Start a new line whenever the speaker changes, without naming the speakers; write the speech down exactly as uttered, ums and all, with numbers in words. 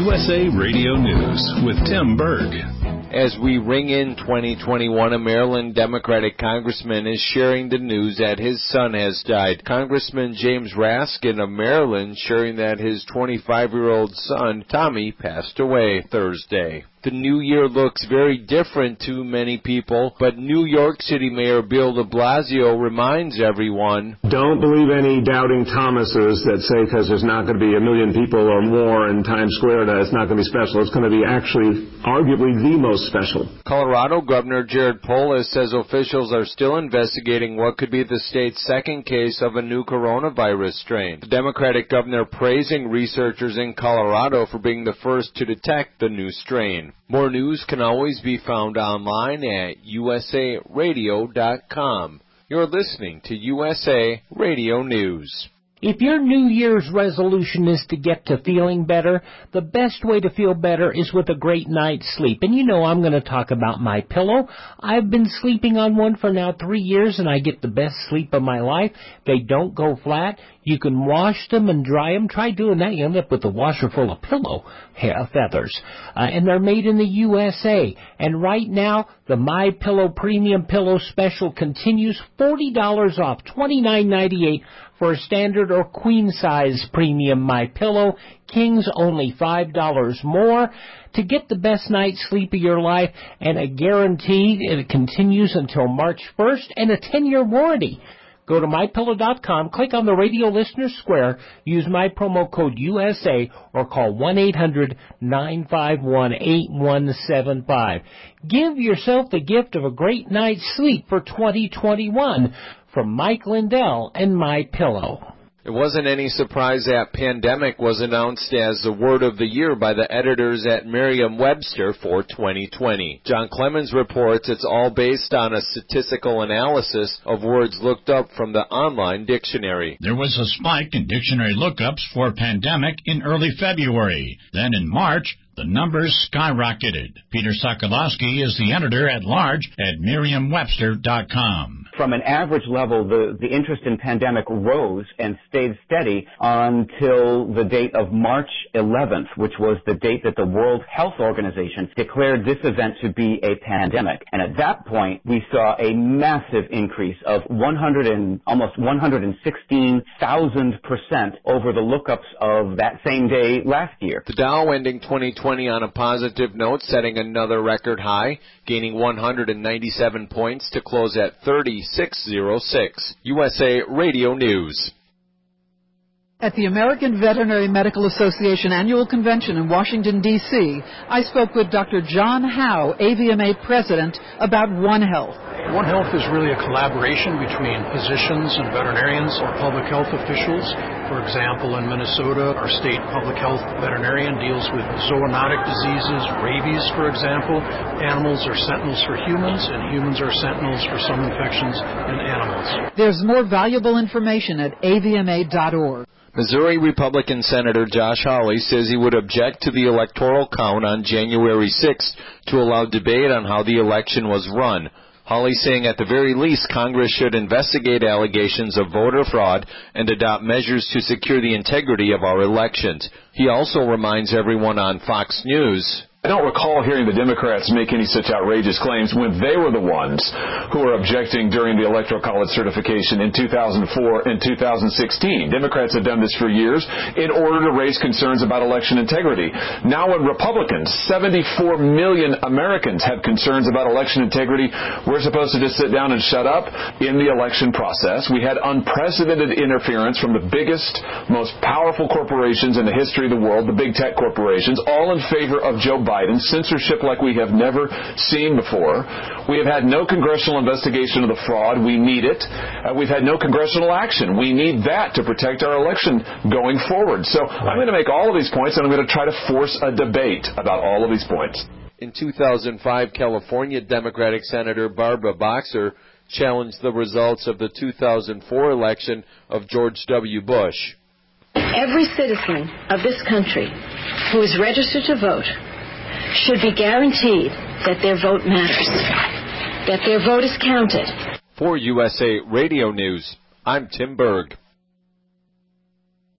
U S A Radio News with Tim Berg.
As we ring in twenty twenty-one, a Maryland Democratic congressman is sharing the news that his son has died. Congressman James Raskin of Maryland sharing that his twenty-five-year-old son, Tommy, passed away Thursday. The new year looks very different to many people, but New York City Mayor Bill de Blasio reminds everyone,
don't believe any doubting Thomases that say because there's not going to be a million people or more in Times Square that it's not going to be special. It's going to be actually arguably the most special.
Colorado Governor Jared Polis says officials are still investigating what could be the state's second case of a new coronavirus strain. The Democratic governor praising researchers in Colorado for being the first to detect the new strain. More news can always be found online at U S A radio dot com. You're listening to U S A Radio News.
If your New Year's resolution is to get to feeling better, the best way to feel better is with a great night's sleep. And you know I'm going to talk about MyPillow. I've been sleeping on one for now three years, and I get the best sleep of my life. They don't go flat. You can wash them and dry them. Try doing that. You end up with a washer full of pillow hair feathers. Uh, and they're made in the U S A. And right now, the MyPillow Premium Pillow Special continues. forty dollars off, twenty-nine ninety-eight for a standard or queen size premium MyPillow. Kings only five dollars more. To get the best night's sleep of your life and a guarantee, it continues until March first and a ten-year warranty. Go to my pillow dot com, click on the Radio Listener Square, use my promo code U S A, or call one eight hundred nine five one eight one seven five. Give yourself the gift of a great night's sleep for twenty twenty-one from Mike Lindell and MyPillow.
It wasn't any surprise that pandemic was announced as the word of the year by the editors at Merriam-Webster for twenty twenty. John Clemens reports it's all based on a statistical analysis of words looked up from the online dictionary.
There was a spike in dictionary lookups for pandemic in early February. Then in March, the numbers skyrocketed. Peter Sokolowski is the editor-at-large at Merriam Webster dot com.
From an average level, the, the interest in pandemic rose and stayed steady until the date of March eleventh, which was the date that the World Health Organization declared this event to be a pandemic. And at that point, we saw a massive increase of one hundred and almost one hundred sixteen thousand percent over the lookups of that same day last year.
The Dow ending twenty twenty on a positive note, setting another record high, gaining one hundred ninety-seven points to close at thirty-six oh six. U S A Radio News.
At the American Veterinary Medical Association Annual Convention in Washington, D C, I spoke with Doctor John Howe, A V M A President, about One Health.
One Health is really a collaboration between physicians and veterinarians or public health officials. For example, in Minnesota, our state public health veterinarian deals with zoonotic diseases, rabies, for example. Animals are sentinels for humans, and humans are sentinels for some infections in animals.
There's more valuable information at A V M A dot org.
Missouri Republican Senator Josh Hawley says he would object to the electoral count on January sixth to allow debate on how the election was run. Hawley saying at the very least Congress should investigate allegations of voter fraud and adopt measures to secure the integrity of our elections. He also reminds everyone on Fox News,
I don't recall hearing the Democrats make any such outrageous claims when they were the ones who were objecting during the Electoral College certification in two thousand four and two thousand sixteen. Democrats have done this for years in order to raise concerns about election integrity. Now when Republicans, seventy-four million Americans, have concerns about election integrity, we're supposed to just sit down and shut up in the election process. We had unprecedented interference from the biggest, most powerful corporations in the history of the world, the big tech corporations, all in favor of Joe Biden. Censorship like we have never seen before. We have had no congressional investigation of the fraud. We need it. Uh, we've had no congressional action. We need that to protect our election going forward. So I'm going to make all of these points, and I'm going to try to force a debate about all of these points.
In two thousand five, California Democratic Senator Barbara Boxer challenged the results of the two thousand four election of George W. Bush.
Every citizen of this country who is registered to vote should be guaranteed that their vote matters, that their vote is counted.
For U S A Radio News, I'm Tim Berg.